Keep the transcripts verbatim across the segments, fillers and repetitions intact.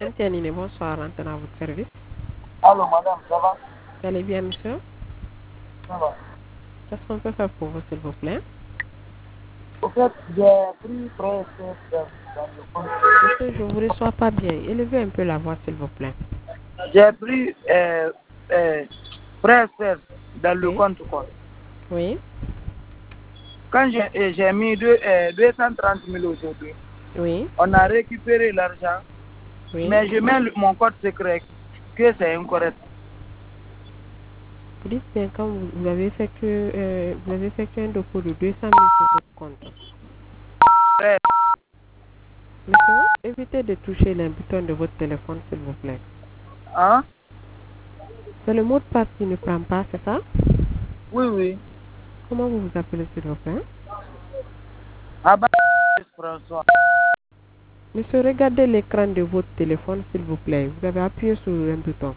Antianine, bonsoir, Antoine à votre service. Allô, madame, ça va? Vous allez bien, monsieur? Ça va. Qu'est-ce qu'on peut faire pour vous, s'il vous plaît? Au fait, j'ai pris près dans, dans le compte. Monsieur, je ne vous reçois pas bien. Élevez un peu la voix, s'il vous plaît. J'ai pris euh, euh, près dans le Oui. compte, quoi. Oui. Quand j'ai euh, j'ai mis deux, euh, deux cent trente mille aujourd'hui, Oui. on a récupéré l'argent, Oui. mais je mets le- mon code secret que c'est incorrect. Vous dites bien quand vous, vous avez effectué, euh, vous avez effectué un dépôt de deux cent mille sur votre compte. Euh, Monsieur, évitez de toucher les boutons de votre téléphone, s'il vous plaît. hein? C'est le mot de passe qui ne prend pas, c'est ça? Oui, oui. Comment vous vous appelez, s'il vous plaît? Ah bah, François. Monsieur, regardez l'écran de votre téléphone, s'il vous plaît. Vous avez appuyé sur un bouton.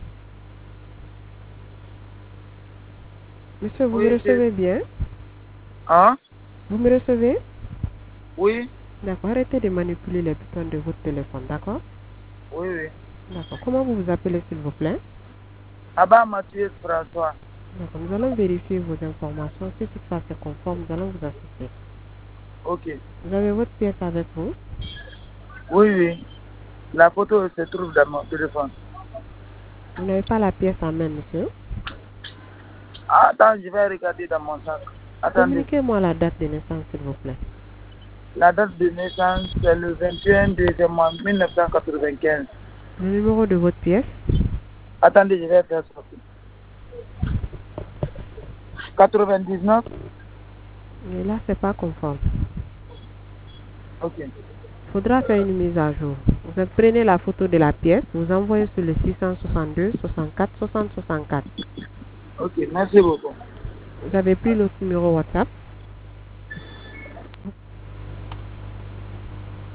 Monsieur, vous me Oui, c'est... recevez bien? Hein? Vous me recevez? Oui, D'accord, arrêtez de manipuler les boutons de votre téléphone, d'accord? oui, oui. D'accord. Comment vous vous appelez, s'il vous plaît? Ah bah, Mathieu François. D'accord, nous allons vérifier vos informations. Si tout ça c'est conforme, nous allons vous assister. Ok. Vous avez votre pièce avec vous? Oui, oui. La photo se trouve dans mon téléphone. Vous n'avez pas la pièce en main, monsieur? Attends, je vais regarder dans mon sac. Attendez. Communiquez-moi la date de naissance, s'il vous plaît. La date de naissance, c'est le vingt et un deuxième mois mille neuf cent quatre-vingt-quinze. Le numéro de votre pièce? Attendez, je vais faire ça. quatre-vingt-dix-neuf. Mais là, c'est pas conforme. Ok. Il faudra faire une mise à jour. Vous prenez la photo de la pièce, vous envoyez sur le six cent soixante-deux soixante-quatre soixante soixante-quatre. Ok, merci beaucoup. Vous avez pris le numéro WhatsApp?